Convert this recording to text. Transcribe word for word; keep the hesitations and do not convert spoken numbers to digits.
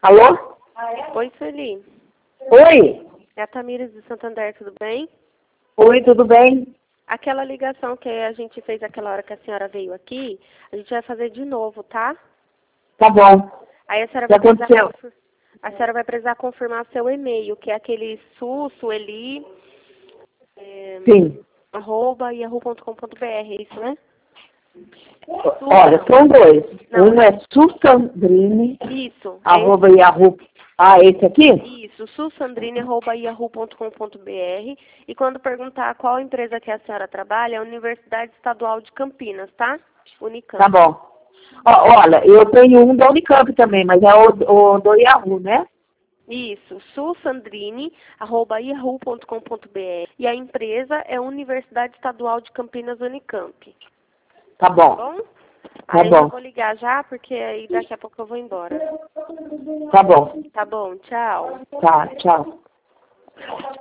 Alô? Oi, Sueli. Oi? É a Tamires de Santander, tudo bem? Oi, tudo bem? Aquela ligação que a gente fez aquela hora que a senhora veio aqui, a gente vai fazer de novo, tá? Tá bom. Aí a senhora O que vai precisar, aconteceu? confir- a senhora vai precisar confirmar seu e-mail, que é aquele su, sueli, é, Sim. arroba, yahoo ponto com ponto br, é isso, né? Olha, são dois. Não, Um é Susandrine, Isso, é arroba Yahoo. Ah, esse aqui? isso, susandrine, arroba, yahoo ponto com ponto br. E quando perguntar qual empresa que a senhora trabalha, é a Universidade Estadual de Campinas, tá? Unicamp. Tá bom. Ó, olha, eu tenho um da Unicamp também, mas é o, o do Yahoo, né? Isso, susandrine, arroba, yahoo ponto com ponto br. E a empresa é a Universidade Estadual de Campinas, Unicamp. Tá bom. Bom? Tá Aí eu bom. vou ligar já, porque aí daqui a pouco eu vou embora. Tá bom. Tá bom, tchau. Tá, tchau.